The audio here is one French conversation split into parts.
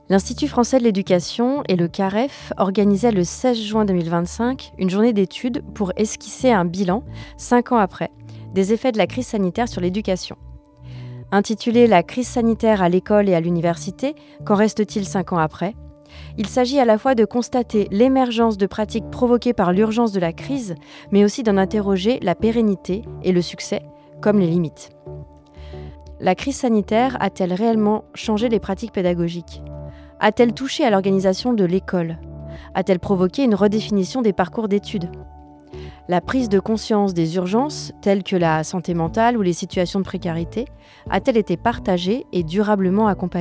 L'Institut français de l'éducation et le CAREF organisaient le 16 juin 2025 une journée d'études pour esquisser un bilan, 5 ans après, des effets de la crise sanitaire sur l'éducation. Intitulé « La crise sanitaire à l'école et à l'université, qu'en reste-t-il 5 ans après ?», il s'agit à la fois de constater l'émergence de pratiques provoquées par l'urgence de la crise, mais aussi d'en interroger la pérennité et le succès, comme les limites. La crise sanitaire a-t-elle réellement changé les pratiques pédagogiques ? A-t-elle touché à l'organisation de l'école ? A-t-elle provoqué une redéfinition des parcours d'études ? La prise de conscience des urgences, telles que la santé mentale ou les situations de précarité, a-t-elle été partagée et durablement accompagnée ?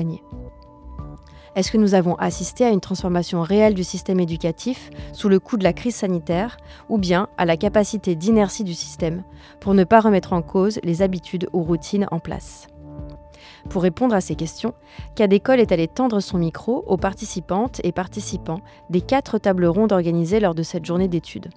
Est-ce que nous avons assisté à une transformation réelle du système éducatif sous le coup de la crise sanitaire, ou bien à la capacité d'inertie du système pour ne pas remettre en cause les habitudes ou routines en place ? Pour répondre à ces questions, Cas d'école est allé tendre son micro aux participantes et participants des 4 tables rondes organisées lors de cette journée d'études.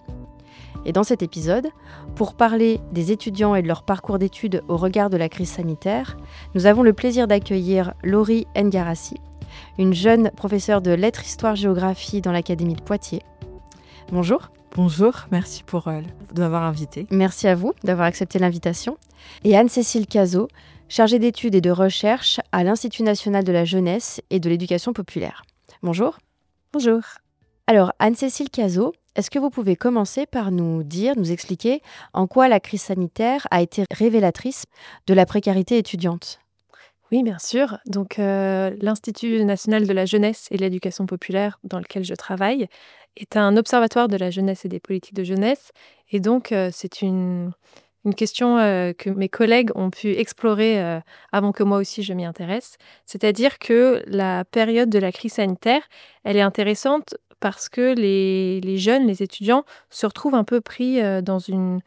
Et dans cet épisode, pour parler des étudiants et de leur parcours d'études au regard de la crise sanitaire, nous avons le plaisir d'accueillir Laurie Ngarassi, une jeune professeure de lettres, histoire, géographie dans l'Académie de Poitiers. Bonjour. Bonjour, merci de m'avoir invitée. Merci à vous d'avoir accepté l'invitation. Et Anne-Cécile Cazot, chargée d'études et de recherche à l'Institut national de la jeunesse et de l'éducation populaire. Bonjour. Bonjour. Alors, Anne-Cécile Cazot, est-ce que vous pouvez commencer par nous expliquer en quoi la crise sanitaire a été révélatrice de la précarité étudiante ? Oui, bien sûr. Donc, l'Institut national de la jeunesse et de l'éducation populaire, dans lequel je travaille, est un observatoire de la jeunesse et des politiques de jeunesse. Et donc, c'est une question que mes collègues ont pu explorer avant que moi aussi je m'y intéresse. C'est-à-dire que la période de la crise sanitaire, elle est intéressante parce que les jeunes, les étudiants, se retrouvent un peu pris dans une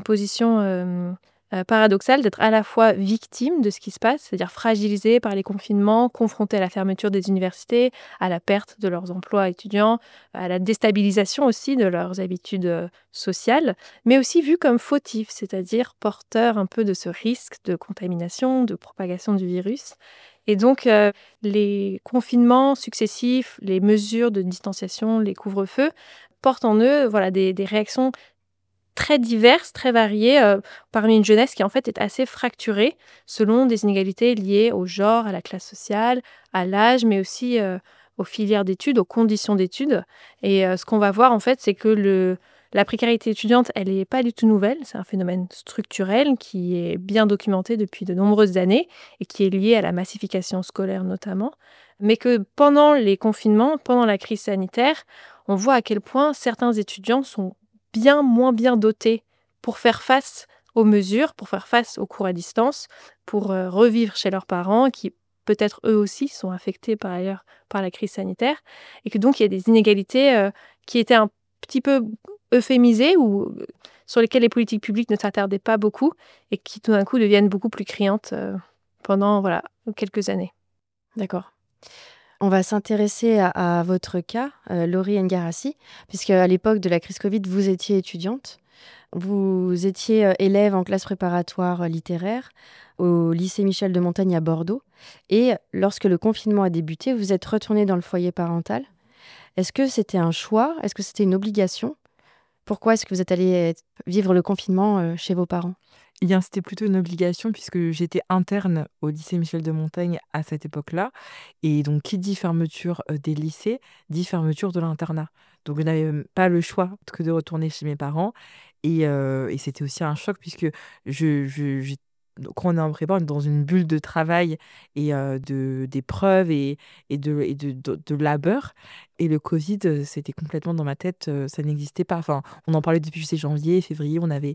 position paradoxale d'être à la fois victimes de ce qui se passe, c'est-à-dire fragilisés par les confinements, confrontés à la fermeture des universités, à la perte de leurs emplois étudiants, à la déstabilisation aussi de leurs habitudes sociales, mais aussi vus comme fautifs, c'est-à-dire porteurs un peu de ce risque de contamination, de propagation du virus. Et donc, les confinements successifs, les mesures de distanciation, les couvre-feux, portent en eux des réactions très diverses, très variées, parmi une jeunesse qui en fait est assez fracturée selon des inégalités liées au genre, à la classe sociale, à l'âge, mais aussi aux filières d'études, aux conditions d'études. Et ce qu'on va voir en fait, c'est que la précarité étudiante, elle n'est pas du tout nouvelle. C'est un phénomène structurel qui est bien documenté depuis de nombreuses années et qui est lié à la massification scolaire notamment. Mais que pendant les confinements, pendant la crise sanitaire, on voit à quel point certains étudiants sont bien moins bien dotés pour faire face aux mesures, pour faire face aux cours à distance, pour revivre chez leurs parents qui peut-être eux aussi sont affectés par ailleurs par la crise sanitaire, et que donc il y a des inégalités qui étaient un petit peu euphémisées ou sur lesquelles les politiques publiques ne s'attardaient pas beaucoup et qui tout d'un coup deviennent beaucoup plus criantes pendant quelques années. D'accord. On va s'intéresser à votre cas, Laurie Ngarassi, puisque à l'époque de la crise Covid, vous étiez étudiante. Vous étiez élève en classe préparatoire littéraire au lycée Michel de Montaigne à Bordeaux. Et lorsque le confinement a débuté, vous êtes retournée dans le foyer parental. Est-ce que c'était un choix ? Est-ce que c'était une obligation ? Pourquoi est-ce que vous êtes allée vivre le confinement chez vos parents ? C'était plutôt une obligation puisque j'étais interne au lycée Michel de Montaigne à cette époque-là. Et donc, qui dit fermeture des lycées, dit fermeture de l'internat. Donc, je n'avais pas le choix que de retourner chez mes parents. Et c'était aussi un choc puisque quand on est en prépa, on est dans une bulle de travail et d'épreuves et de labeur. Et le Covid, c'était complètement dans ma tête, ça n'existait pas. Enfin, on en parlait depuis janvier, février, on avait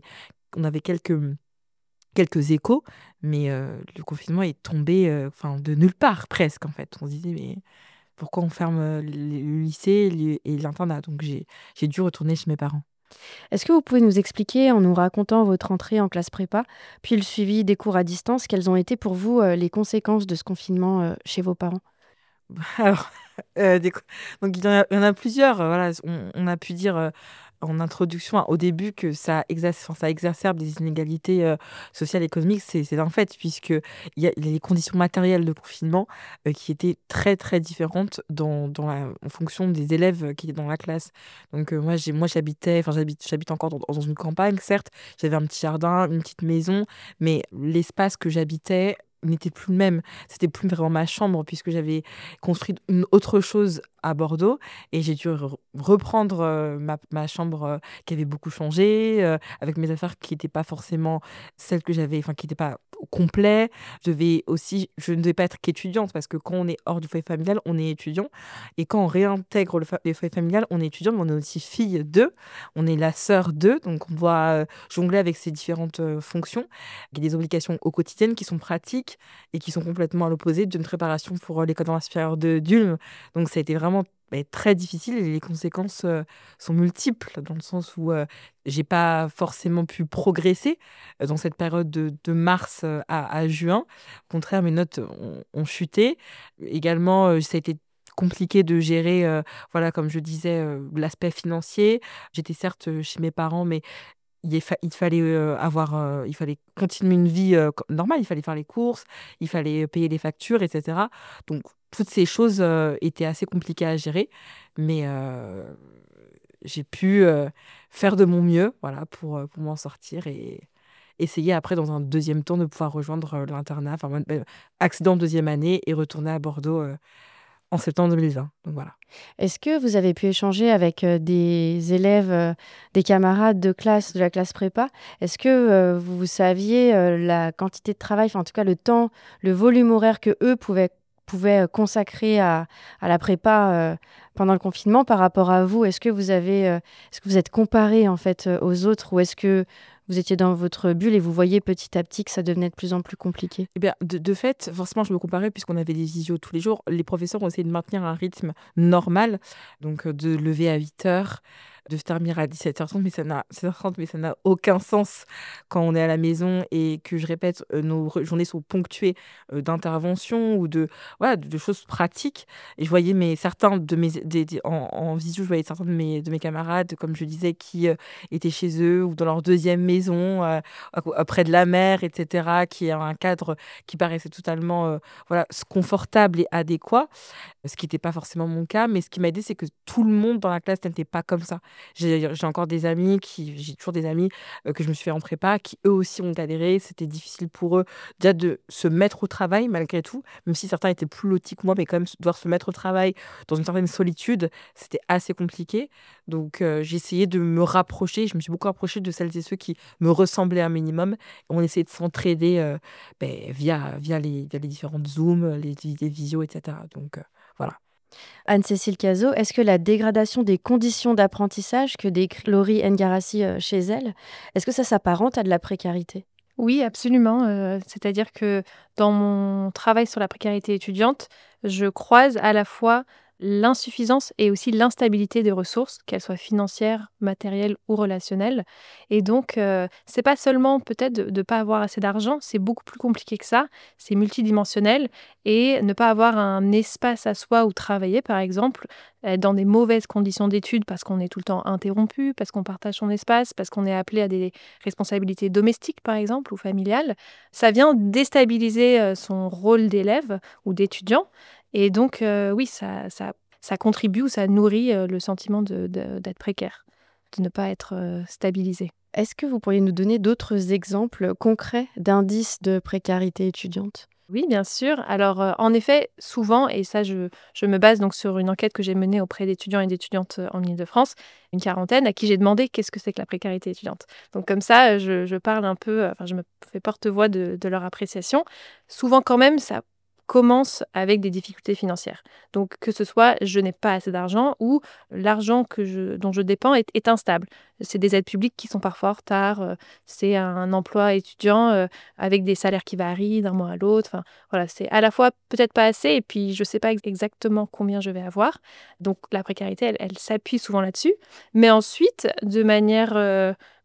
quelques échos, mais le confinement est tombé de nulle part presque en fait. On se disait mais pourquoi on ferme le lycée et l'internat ? Donc j'ai dû retourner chez mes parents. Est-ce que vous pouvez nous expliquer, en nous racontant votre entrée en classe prépa, puis le suivi des cours à distance, quelles ont été pour vous les conséquences de ce confinement chez vos parents ? Alors, donc il y en a plusieurs. On a pu dire en introduction, au début, que ça exacerbe des inégalités sociales et économiques, c'est un fait, puisque il y a les conditions matérielles de confinement qui étaient très, très différentes en fonction des élèves qui étaient dans la classe. Donc, moi, j'habite encore dans une campagne, certes, j'avais un petit jardin, une petite maison, mais l'espace que j'habitais n'était plus le même. C'était plus vraiment ma chambre, puisque j'avais construit une autre chose à Bordeaux, et j'ai dû reprendre ma chambre qui avait beaucoup changé, avec mes affaires qui n'étaient pas forcément celles que j'avais, enfin qui n'étaient pas au complet. Je ne devais pas être qu'étudiante, parce que quand on est hors du foyer familial, on est étudiant, et quand on réintègre le foyer familial, on est étudiant, mais on est aussi fille d'eux, on est la sœur d'eux, donc on doit jongler avec ces différentes fonctions. Il y a des obligations au quotidien qui sont pratiques et qui sont complètement à l'opposé d'une préparation pour l'école normale supérieure d'Ulm. Donc ça a été vraiment très difficile, et les conséquences sont multiples, dans le sens où j'ai pas forcément pu progresser dans cette période de mars à juin. Au contraire, mes notes ont chuté. Également, ça a été compliqué de gérer, voilà, comme je disais, l'aspect financier. J'étais certes chez mes parents, mais il fallait continuer une vie normale, il fallait faire les courses, il fallait payer les factures, etc. Donc, toutes ces choses étaient assez compliquées à gérer, mais j'ai pu faire de mon mieux, voilà, pour m'en sortir, et essayer après, dans un deuxième temps, de pouvoir rejoindre l'internat, enfin, accéder en deuxième année et retourner à Bordeaux en septembre 2020. Donc voilà. Est-ce que vous avez pu échanger avec des élèves, des camarades de la classe prépa? Est-ce que vous saviez la quantité de travail, enfin en tout cas le temps, le volume horaire que eux pouvaient consacrer à la prépa pendant le confinement par rapport à vous? Est-ce que vous êtes comparés en fait aux autres, ou est-ce que vous étiez dans votre bulle et vous voyez petit à petit que ça devenait de plus en plus compliqué? Eh bien, de fait, forcément, je me comparais, puisqu'on avait des visios tous les jours. Les professeurs ont essayé de maintenir un rythme normal, donc de lever à 8h, de se terminer à 17h30, mais ça n'a aucun sens quand on est à la maison, et que, je répète, nos journées sont ponctuées d'interventions ou voilà, de choses pratiques. Et je voyais certains de mes, en visio, je voyais certains de mes camarades, comme je disais, qui étaient chez eux ou dans leur deuxième maison, près de la mer, etc., qui a un cadre qui paraissait totalement voilà, confortable et adéquat, ce qui n'était pas forcément mon cas. Mais ce qui m'a aidé, c'est que tout le monde dans la classe n'était pas comme ça. J'ai toujours des amis que je me suis fait en prépa, qui eux aussi ont galéré. C'était difficile pour eux déjà de se mettre au travail, malgré tout, même si certains étaient plus lotis que moi, mais quand même devoir se mettre au travail dans une certaine solitude, c'était assez compliqué. Donc j'ai essayé de me rapprocher, je me suis beaucoup rapprochée de celles et ceux qui me ressemblaient un minimum. On essayait de s'entraider via les différentes Zooms, les visios, etc. Donc voilà. Anne-Cécile Cazot, est-ce que la dégradation des conditions d'apprentissage que décrit Laurie Ngarassi chez elle, est-ce que ça s'apparente à de la précarité? Oui, absolument. C'est-à-dire que dans mon travail sur la précarité étudiante, je croise à la fois l'insuffisance et aussi l'instabilité des ressources, qu'elles soient financières, matérielles ou relationnelles. Et donc, c'est pas seulement peut-être de pas avoir assez d'argent, c'est beaucoup plus compliqué que ça. C'est multidimensionnel, et ne pas avoir un espace à soi où travailler, par exemple, être dans des mauvaises conditions d'études parce qu'on est tout le temps interrompu, parce qu'on partage son espace, parce qu'on est appelé à des responsabilités domestiques, par exemple, ou familiales, ça vient déstabiliser son rôle d'élève ou d'étudiant. Et donc, oui, ça contribue, ou ça nourrit le sentiment d'être précaire, de ne pas être stabilisé. Est-ce que vous pourriez nous donner d'autres exemples concrets d'indices de précarité étudiante? Oui, bien sûr. Alors, en effet, souvent, et ça, je me base donc sur une enquête que j'ai menée auprès d'étudiants et d'étudiantes en Île-de-France, une quarantaine, à qui j'ai demandé qu'est-ce que c'est que la précarité étudiante. Donc, comme ça, je parle un peu, enfin, je me fais porte-voix de leur appréciation. Souvent, quand même, ça commence avec des difficultés financières. Donc, que ce soit je n'ai pas assez d'argent, ou l'argent dont je dépends est instable. C'est des aides publiques qui sont parfois en retard, c'est un emploi étudiant avec des salaires qui varient d'un mois à l'autre. Enfin, voilà, c'est à la fois peut-être pas assez, et puis je ne sais pas exactement combien je vais avoir. Donc la précarité, elle s'appuie souvent là-dessus. Mais ensuite, de manière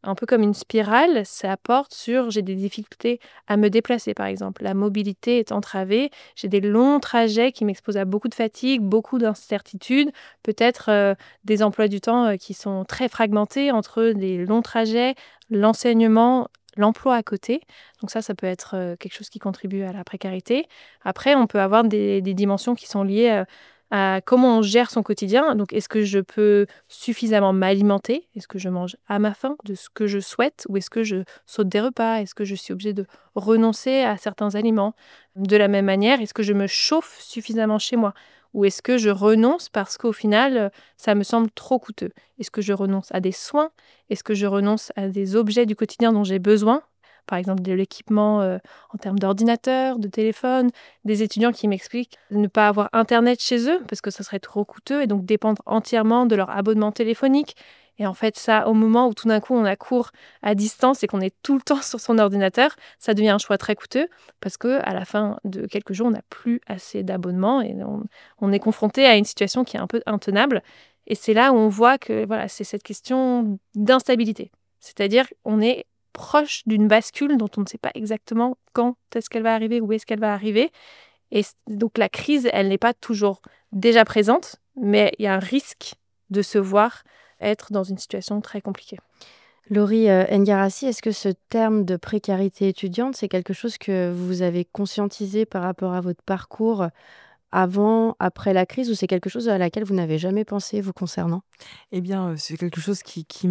un peu comme une spirale, ça porte sur j'ai des difficultés à me déplacer, par exemple. La mobilité est entravée, j'ai des longs trajets qui m'exposent à beaucoup de fatigue, beaucoup d'incertitudes, peut-être des emplois du temps qui sont très fragmentés entre des longs trajets, l'enseignement, l'emploi à côté. Donc ça peut être quelque chose qui contribue à la précarité. Après, on peut avoir des dimensions qui sont liées à comment on gère son quotidien. Donc, est-ce que je peux suffisamment m'alimenter? Est-ce que je mange à ma faim de ce que je souhaite? Ou est-ce que je saute des repas? Est-ce que je suis obligée de renoncer à certains aliments? De la même manière, est-ce que je me chauffe suffisamment chez moi? Ou est-ce que je renonce parce qu'au final, ça me semble trop coûteux? Est-ce que je renonce à des soins? Est-ce que je renonce à des objets du quotidien dont j'ai besoin? Par exemple, de l'équipement en termes d'ordinateur, de téléphone, des étudiants qui m'expliquent de ne pas avoir Internet chez eux parce que ça serait trop coûteux et donc dépendre entièrement de leur abonnement téléphonique. Et en fait, ça, au moment où tout d'un coup on a cours à distance et qu'on est tout le temps sur son ordinateur, ça devient un choix très coûteux parce qu'à la fin de quelques jours, on n'a plus assez d'abonnements et on est confronté à une situation qui est un peu intenable. Et c'est là où on voit que voilà, c'est cette question d'instabilité. C'est-à-dire on est proche d'une bascule dont on ne sait pas exactement quand est-ce qu'elle va arriver, où est-ce qu'elle va arriver. Et donc la crise, elle n'est pas toujours déjà présente, mais il y a un risque de se voir être dans une situation très compliquée. Laurie Ngarassi, est-ce que ce terme de précarité étudiante, c'est quelque chose que vous avez conscientisé par rapport à votre parcours avant, après la crise, ou c'est quelque chose à laquelle vous n'avez jamais pensé vous concernant? Eh bien, c'est quelque chose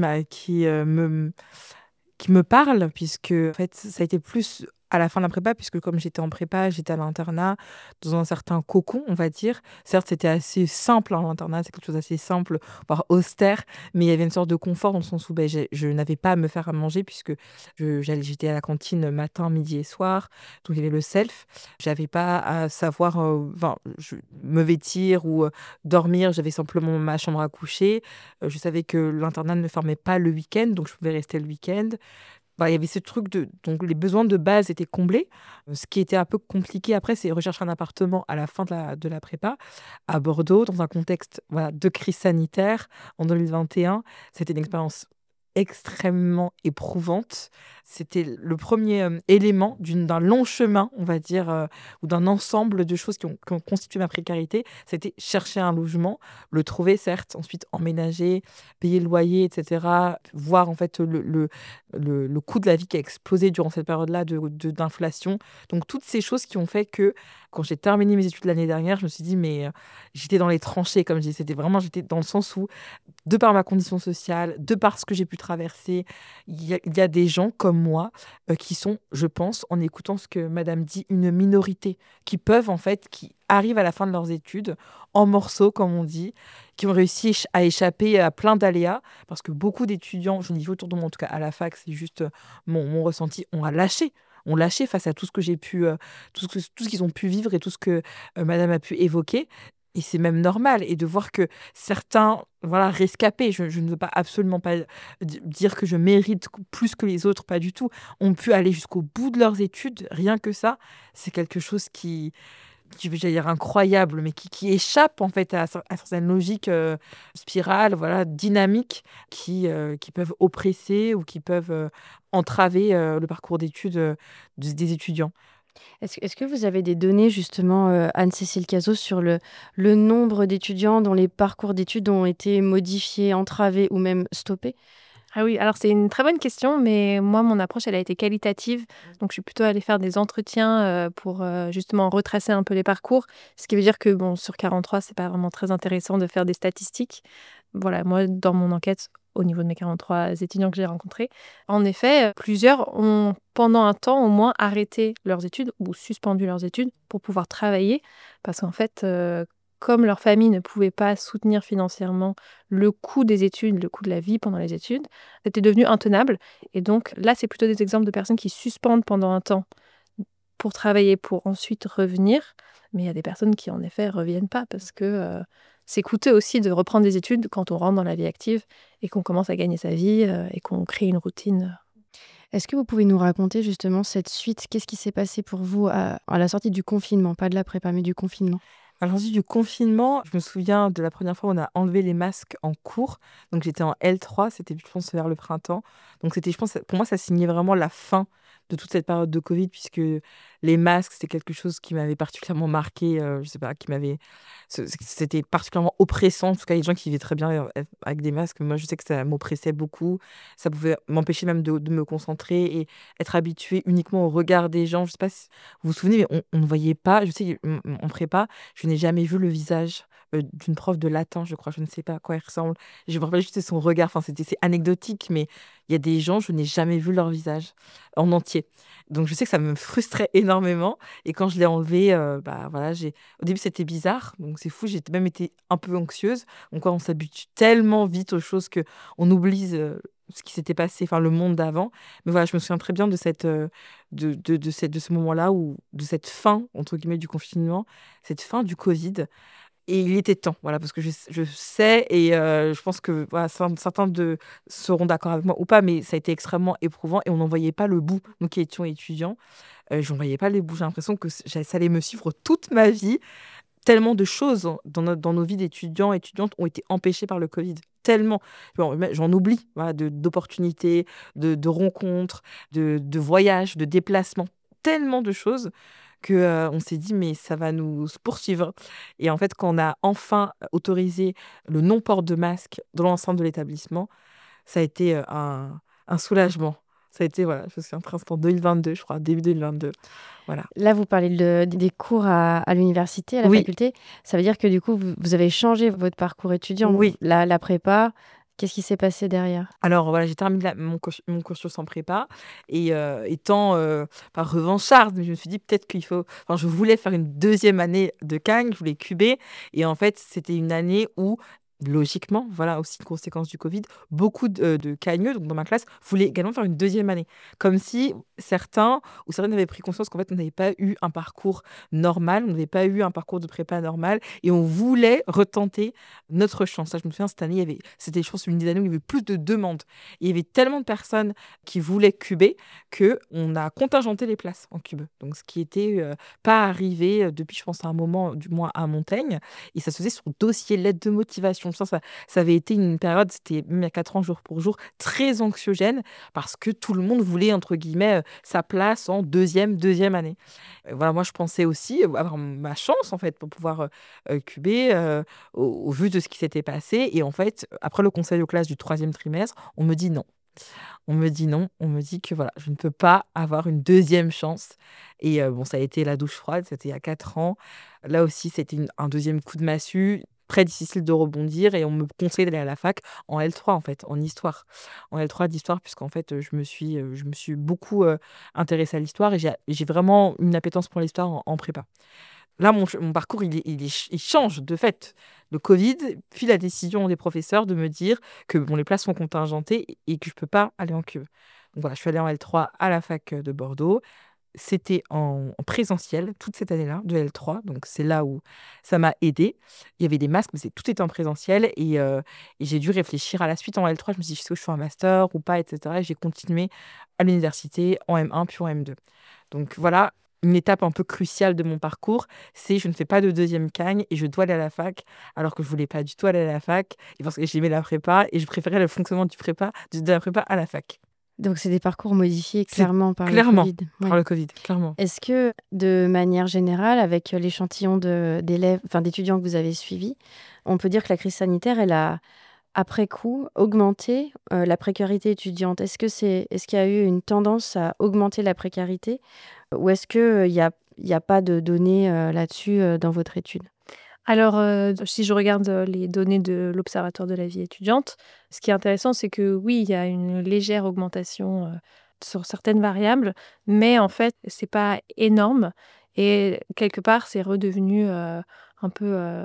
qui me parle puisque, en fait, ça a été plus à la fin de la prépa puisque comme j'étais en prépa, j'étais à l'internat dans un certain cocon, on va dire. Certes, c'était assez simple, hein, l'internat, c'est quelque chose d'assez simple, voire austère, mais il y avait une sorte de confort dans le sens où, je n'avais pas à me faire à manger puisque j'étais à la cantine matin, midi et soir, donc il y avait le self. J'avais pas à savoir, me vêtir ou, dormir, j'avais simplement ma chambre à coucher. Je savais que l'internat ne fermait pas le week-end, donc je pouvais rester le week-end. Bah, il y avait ce truc donc les besoins de base étaient comblés. Ce qui était un peu compliqué après, c'est rechercher un appartement à la fin de la prépa, à Bordeaux, dans un contexte, voilà, de crise sanitaire en 2021. C'était une expérience extrêmement éprouvante. C'était le premier élément d'un long chemin, on va dire, ou d'un ensemble de choses qui ont constitué ma précarité. C'était chercher un logement, le trouver, certes, ensuite emménager, payer le loyer, etc. Voir en fait le coût de la vie qui a explosé durant cette période-là d'inflation. Donc toutes ces choses qui ont fait que quand j'ai terminé mes études l'année dernière, je me suis dit, mais j'étais dans les tranchées, comme je dis. J'étais dans le sens où, de par ma condition sociale, de par ce que j'ai pu traverser, il y a des gens comme moi qui sont, je pense, en écoutant ce que madame dit, une minorité, qui arrivent à la fin de leurs études, en morceaux, comme on dit, qui ont réussi à échapper à plein d'aléas, parce que beaucoup d'étudiants, je dis autour de moi, en tout cas à la fac, c'est juste mon ressenti, ont lâché face à tout ce que j'ai pu, tout ce qu'ils ont pu vivre et tout ce que madame a pu évoquer. Et c'est même normal. Et de voir que certains, voilà, rescapés, je ne veux pas absolument pas dire que je mérite plus que les autres, pas du tout, ont pu aller jusqu'au bout de leurs études, rien que ça, c'est quelque chose j'allais dire incroyable, mais qui échappe en fait à certaines logiques spirales, voilà, dynamiques, qui peuvent oppresser ou qui peuvent entraver le parcours d'études des étudiants. Est-ce que vous avez des données justement, Anne-Cécile Cazot, sur le nombre d'étudiants dont les parcours d'études ont été modifiés, entravés ou même stoppés? Ah oui, alors c'est une très bonne question, mais moi, mon approche, elle a été qualitative. Donc, je suis plutôt allée faire des entretiens pour justement retracer un peu les parcours. Ce qui veut dire que, bon, sur 43, c'est pas vraiment très intéressant de faire des statistiques. Voilà, moi, dans mon enquête, au niveau de mes 43 étudiants que j'ai rencontrés, en effet, plusieurs ont, pendant un temps au moins, arrêté leurs études ou suspendu leurs études pour pouvoir travailler. Parce qu'en fait, comme leur famille ne pouvait pas soutenir financièrement le coût des études, le coût de la vie pendant les études, c'était devenu intenable. Et donc là, c'est plutôt des exemples de personnes qui suspendent pendant un temps pour travailler, pour ensuite revenir. Mais il y a des personnes qui, en effet, reviennent pas parce que c'est coûteux aussi de reprendre des études quand on rentre dans la vie active et qu'on commence à gagner sa vie et qu'on crée une routine. Est-ce que vous pouvez nous raconter justement cette suite? Qu'est-ce qui s'est passé pour vous à la sortie du confinement? Pas de la prépa, mais du confinement. À l'origine du confinement, je me souviens de la première fois où on a enlevé les masques en cours. Donc j'étais en L3, c'était je pense vers le printemps. Donc c'était, je pense, pour moi, ça signait vraiment la fin de toute cette période de Covid, puisque les masques, c'était quelque chose qui m'avait particulièrement marqué, je sais pas, c'était particulièrement oppressant. En tout cas, il y a des gens qui vivaient très bien avec des masques. Moi, je sais que ça m'oppressait beaucoup. Ça pouvait m'empêcher même de me concentrer et être habitué uniquement au regard des gens. Je sais pas si vous vous souvenez, mais on ne voyait pas. Je sais en prépa, je n'ai jamais vu le visage d'une prof de latin, je crois. Je ne sais pas à quoi elle ressemble. Je me rappelle juste de son regard. Enfin, c'est anecdotique, mais il y a des gens, je n'ai jamais vu leur visage en entier. Donc, je sais que ça me frustrait énormément. Et quand je l'ai enlevé, bah voilà, au début, c'était bizarre. Donc, c'est fou. J'ai même été un peu anxieuse. Donc, on s'habitue tellement vite aux choses que on oublie ce qui s'était passé, enfin, le monde d'avant. Mais voilà, je me souviens très bien de ce moment-là, ou de cette fin, entre guillemets, du confinement, cette fin du Covid. Et il était temps, voilà, parce que je sais, et je pense que voilà, certains seront d'accord avec moi ou pas, mais ça a été extrêmement éprouvant et on n'en voyait pas le bout, nous qui étions étudiants. Je n'en voyais pas le bout. J'ai l'impression que ça allait me suivre toute ma vie. Tellement de choses dans nos vies d'étudiants et étudiantes ont été empêchées par le Covid. Tellement. Bon, j'en oublie, voilà, d'opportunités, de rencontres, de voyages, de déplacements. Tellement de choses que on s'est dit, mais ça va nous poursuivre. Et en fait, quand on a enfin autorisé le non-port de masque dans l'enceinte de l'établissement, ça a été un soulagement. Ça a été, voilà, je me souviens, en 2022, je crois, début 2022. Voilà. Là, vous parlez des cours à l'université, à la Oui, faculté. Ça veut dire que du coup, vous avez changé votre parcours étudiant. oui. La prépa, qu'est-ce qui s'est passé derrière? Alors voilà, j'ai terminé mon cursus en prépa et étant pas revancharde, mais je me suis dit peut-être qu'il faut. Enfin, je voulais faire une deuxième année de Cagne, je voulais cuber, et en fait, c'était une année où, logiquement, voilà aussi une conséquence du Covid, beaucoup de cagneux, donc dans ma classe, voulaient également faire une deuxième année. Comme si certains ou certaines avaient pris conscience qu'en fait, on n'avait pas eu un parcours normal, on n'avait pas eu un parcours de prépa normal, et on voulait retenter notre chance. Ça, je me souviens, cette année, c'était, je pense, une des années où il y avait plus de demandes. Il y avait tellement de personnes qui voulaient cuber qu'on a contingenté les places en cube. Donc, ce qui était pas arrivé depuis, je pense, à un moment, du moins à Montaigne. Et ça se faisait sur dossier, lettre de motivation. Ça avait été une période, c'était même il y a 4 ans, jour pour jour, très anxiogène parce que tout le monde voulait, entre guillemets, sa place en deuxième année. Voilà, moi, je pensais aussi avoir ma chance, en fait, pour pouvoir cuber au vu de ce qui s'était passé. Et en fait, après le conseil de classe du 3e trimestre, on me dit non. On me dit non, on me dit que voilà, je ne peux pas avoir une deuxième chance. Et bon, ça a été la douche froide, c'était il y a 4 ans. Là aussi, c'était un deuxième coup de massue, très difficile de rebondir, et on me conseille d'aller à la fac en L3, en fait, en histoire. En L3 d'histoire, puisqu'en fait, je me suis beaucoup intéressée à l'histoire, et j'ai vraiment une appétence pour l'histoire en prépa. Là, mon parcours, il change de fait. Le Covid, puis la décision des professeurs de me dire que bon, les places sont contingentées et que je ne peux pas aller en cube. Donc voilà, je suis allée en L3 à la fac de Bordeaux. C'était en présentiel toute cette année-là, de L3. Donc c'est là où ça m'a aidée. Il y avait des masques, mais tout était en présentiel. Et j'ai dû réfléchir à la suite en L3. Je me suis dit, est-ce que je fais un master ou pas, etc. Et j'ai continué à l'université en M1 puis en M2. Donc voilà, une étape un peu cruciale de mon parcours, c'est je ne fais pas de deuxième cagne et je dois aller à la fac, alors que je voulais pas du tout aller à la fac, et parce que j'aimais la prépa et je préférais le fonctionnement de la prépa à la fac. Donc, c'est des parcours modifiés C'est clairement par le clairement Covid. par Ouais. le Covid, clairement. Est-ce que, de manière générale, avec l'échantillon d'élèves, enfin d'étudiants que vous avez suivis, on peut dire que la crise sanitaire, elle a, après coup, augmenté la précarité étudiante? Est-ce qu'il y a eu une tendance à augmenter la précarité, ou est-ce qu'il y a pas de données là-dessus dans votre étude? Alors, si je regarde, les données de l'Observatoire de la vie étudiante, ce qui est intéressant, c'est que oui, il y a une légère augmentation, sur certaines variables, mais en fait, c'est pas énorme et quelque part, c'est redevenu, un peu,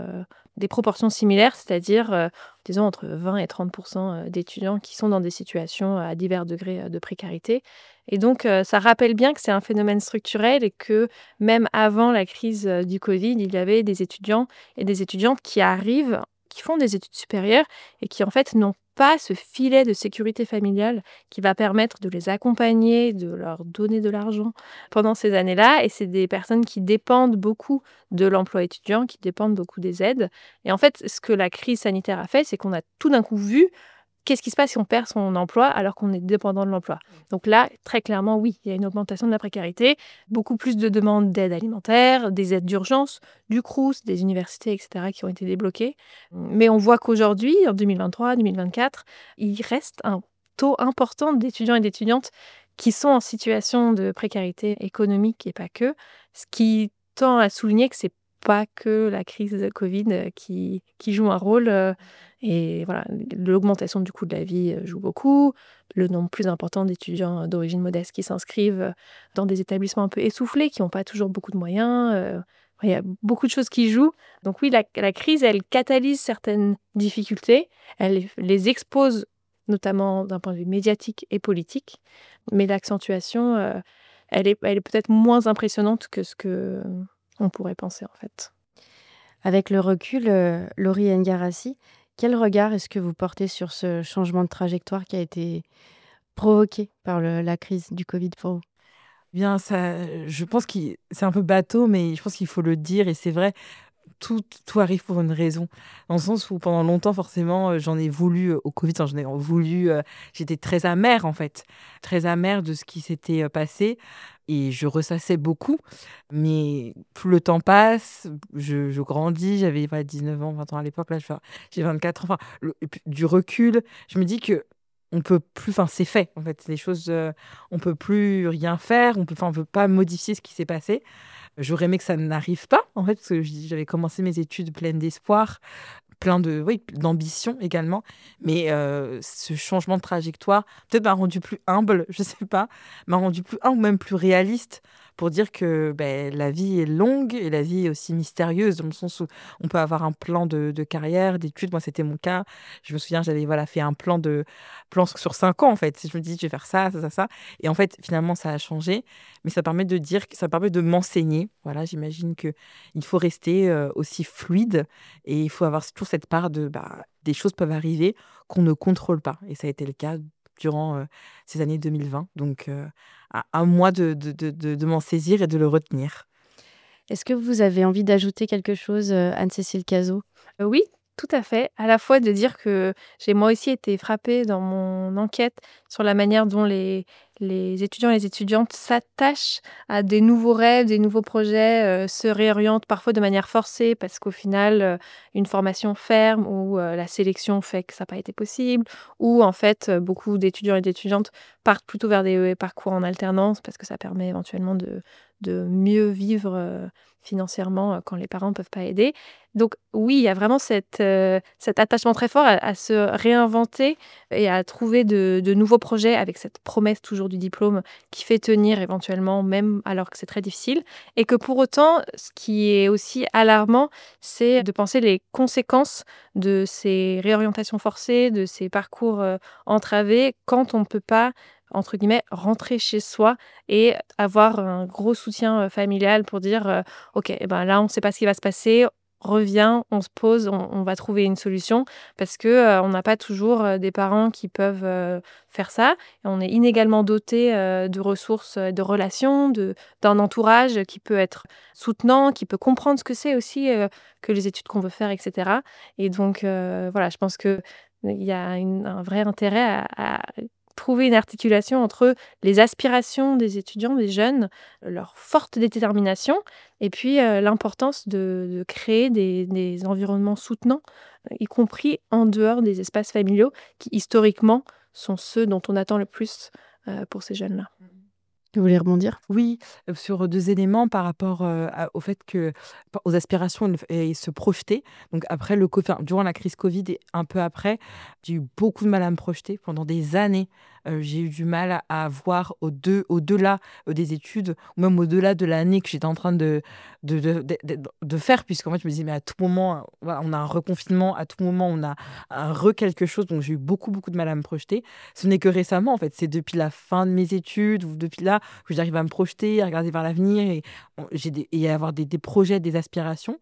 des proportions similaires, c'est-à-dire, disons entre 20 et 30 d'étudiants qui sont dans des situations à divers degrés, de précarité et donc ça rappelle bien que c'est un phénomène structurel et que même avant la crise, du covid, il y avait des étudiants et des étudiantes qui qui font des études supérieures et qui, en fait, n'ont pas ce filet de sécurité familiale qui va permettre de les accompagner, de leur donner de l'argent pendant ces années-là. Et c'est des personnes qui dépendent beaucoup de l'emploi étudiant, qui dépendent beaucoup des aides. Et en fait, ce que la crise sanitaire a fait, c'est qu'on a tout d'un coup vu qu'est-ce qui se passe si on perd son emploi alors qu'on est dépendant de l'emploi. Donc là, très clairement, oui, il y a une augmentation de la précarité, beaucoup plus de demandes d'aide alimentaire, des aides d'urgence, du Crous, des universités, etc., qui ont été débloquées. Mais on voit qu'aujourd'hui, en 2023, 2024, il reste un taux important d'étudiants et d'étudiantes qui sont en situation de précarité économique et pas que, ce qui tend à souligner que c'est pas que la crise de Covid qui joue un rôle. Et voilà, l'augmentation du coût de la vie joue beaucoup, le nombre plus important d'étudiants d'origine modeste qui s'inscrivent dans des établissements un peu essoufflés, qui n'ont pas toujours beaucoup de moyens. Il y a beaucoup de choses qui jouent. Donc oui, la crise, elle catalyse certaines difficultés, elle les expose notamment d'un point de vue médiatique et politique, mais l'accentuation, elle est peut-être moins impressionnante que ce que on pourrait penser en fait. Avec le recul, Laurie Ngarassi, quel regard est-ce que vous portez sur ce changement de trajectoire qui a été provoqué par la crise du Covid pour vous? Bien, je pense que c'est un peu bateau, mais je pense qu'il faut le dire, et c'est vrai, tout arrive pour une raison. Dans le sens où pendant longtemps, forcément, j'en ai voulu au Covid, j'en ai voulu, j'étais très amère en fait, très amère de ce qui s'était passé, et je ressassais beaucoup. Mais plus le temps passe, je grandis, j'avais 19 ans, 20 ans à l'époque, là j'ai 24 ans, enfin, et puis, du recul, je me dis que on peut plus, enfin c'est fait en fait, les choses, on peut plus rien faire, on peut pas modifier ce qui s'est passé. J'aurais aimé que ça n'arrive pas, en fait, parce que j'avais commencé mes études pleine d'espoir, oui, d'ambition également. Mais ce changement de trajectoire, peut-être m'a rendu plus humble, je sais pas, m'a rendu plus humble ou même plus réaliste pour dire que la vie est longue et la vie est aussi mystérieuse, dans le sens où on peut avoir un plan de carrière, d'études. Moi, c'était mon cas. Je me souviens, j'avais fait un plan sur 5 ans, en fait. Je me dis, je vais faire ça, ça, ça, ça. Et en fait, finalement, ça a changé. Mais ça permet de dire, ça permet de m'enseigner. Voilà, j'imagine qu'il faut rester aussi fluide, et il faut avoir toujours cette part de des choses peuvent arriver qu'on ne contrôle pas. Et ça a été le cas durant ces années 2020. Donc, à moi de m'en saisir et de le retenir. Est-ce que vous avez envie d'ajouter quelque chose, Anne-Cécile Cazot? Oui, tout à fait. À la fois de dire que j'ai moi aussi été frappée dans mon enquête sur la manière dont les étudiants et les étudiantes s'attachent à des nouveaux rêves, des nouveaux projets, se réorientent parfois de manière forcée parce qu'au final, une formation ferme ou la sélection fait que ça n'a pas été possible, ou en fait, beaucoup d'étudiants et d'étudiantes partent plutôt vers des parcours en alternance parce que ça permet éventuellement de mieux vivre financièrement quand les parents ne peuvent pas aider. Donc oui, il y a vraiment cet attachement très fort à se réinventer et à trouver de nouveaux projets avec cette promesse toujours du diplôme qui fait tenir éventuellement, même alors que c'est très difficile. Et que pour autant, ce qui est aussi alarmant, c'est de penser les conséquences de ces réorientations forcées, de ces parcours entravés, quand on ne peut pas entre guillemets, rentrer chez soi et avoir un gros soutien familial pour dire OK, eh ben là, on ne sait pas ce qui va se passer, reviens, on se pose, on va trouver une solution parce que on n'a pas toujours des parents qui peuvent faire ça. Et on est inégalement doté de ressources, de relations, d'un entourage qui peut être soutenant, qui peut comprendre ce que c'est aussi que les études qu'on veut faire, etc. Et donc, voilà, je pense qu'il y a un vrai intérêt à trouver une articulation entre les aspirations des étudiants, des jeunes, leur forte détermination et puis l'importance de créer des environnements soutenants, y compris en dehors des espaces familiaux qui, historiquement, sont ceux dont on attend le plus pour ces jeunes-là. Vous voulez rebondir? Oui, sur 2 éléments par rapport, au fait que aux aspirations et se projeter. Donc après durant la crise Covid et un peu après, j'ai eu beaucoup de mal à me projeter pendant des années. J'ai eu du mal à voir au-delà, des études, ou même au-delà de l'année que j'étais en train de faire, puisqu'en fait je me disais: «Mais à tout moment, voilà, on a un reconfinement, à tout moment on a un quelque chose», donc j'ai eu beaucoup, beaucoup de mal à me projeter. Ce n'est que récemment, en fait, c'est depuis la fin de mes études ou depuis là que j'arrive à me projeter, à regarder vers l'avenir, et à avoir des projets, des aspirations.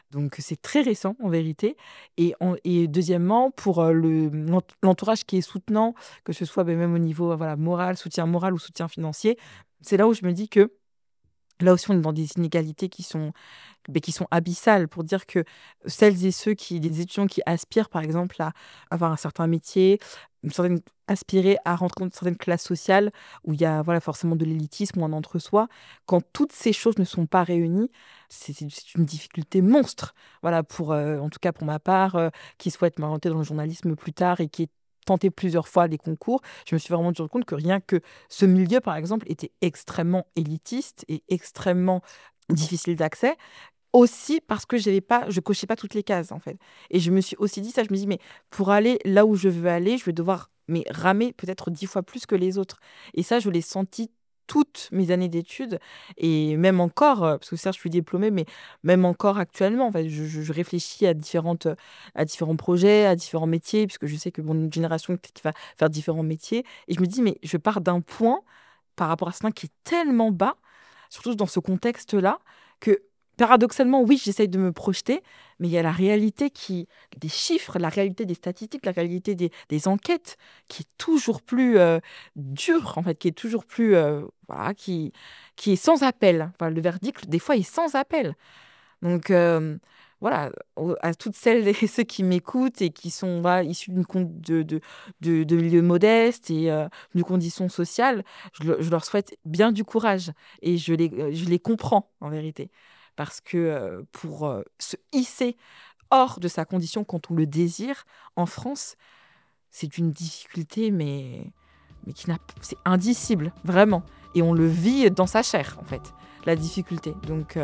Donc c'est très récent en vérité. Et deuxièmement, pour l'entourage qui est soutenant, que ce soit même au niveau voilà, moral ou soutien financier, c'est là où je me dis que là aussi, on est dans des inégalités qui sont abyssales, pour dire que celles et ceux des étudiants qui aspirent, par exemple, à avoir un certain métier, aspirer à rentrer dans une certaine classe sociale où il y a voilà, forcément de l'élitisme ou un entre-soi, quand toutes ces choses ne sont pas réunies, c'est une difficulté monstre. Voilà, en tout cas pour ma part, qui souhaite m'orienter dans le journalisme plus tard et qui est tenté plusieurs fois des concours, je me suis vraiment rendu compte que rien que ce milieu, par exemple, était extrêmement élitiste et extrêmement difficile d'accès, aussi parce que je cochais pas toutes les cases, en fait. Et je me suis aussi dit ça, je me dis, mais pour aller là où je veux aller, je vais devoir ramer peut-être 10 fois plus que les autres. Et ça, je l'ai senti toutes mes années d'études, et même encore, parce que certes, je suis diplômée, mais même encore actuellement, en fait, je réfléchis à différents projets, à différents métiers, puisque je sais que mon génération, peut-être qu'il va faire différents métiers. Et je me dis, mais je pars d'un point par rapport à ce qui est tellement bas, surtout dans ce contexte-là, que paradoxalement, oui, j'essaye de me projeter, mais il y a la réalité des chiffres, la réalité des statistiques, la réalité des enquêtes, qui est toujours plus dure, en fait, qui est toujours plus, voilà, qui est sans appel. Enfin, le verdict, des fois, est sans appel. Donc, voilà, à toutes celles et ceux qui m'écoutent et qui sont voilà, issus de milieux modestes et d'une condition sociale, je leur souhaite bien du courage. Et je les comprends, en vérité. Parce que pour se hisser hors de sa condition quand on le désire, en France, c'est une difficulté, mais c'est indicible, vraiment. Et on le vit dans sa chair, en fait, la difficulté. Donc,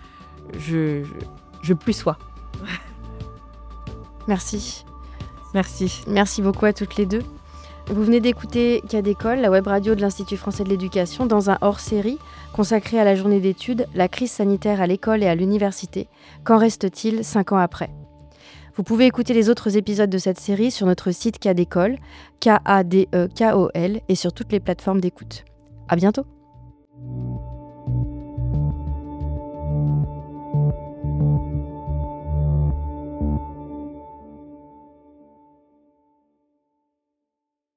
je plus sois. Merci. Merci. Merci beaucoup à toutes les deux. Vous venez d'écouter Cas d'école, la web radio de l'Institut français de l'éducation, dans un hors-série consacré à la journée d'études, la crise sanitaire à l'école et à l'université. Qu'en reste-t-il 5 ans après ? Vous pouvez écouter les autres épisodes de cette série sur notre site Cas d'école, KADEKOL, et sur toutes les plateformes d'écoute. À bientôt.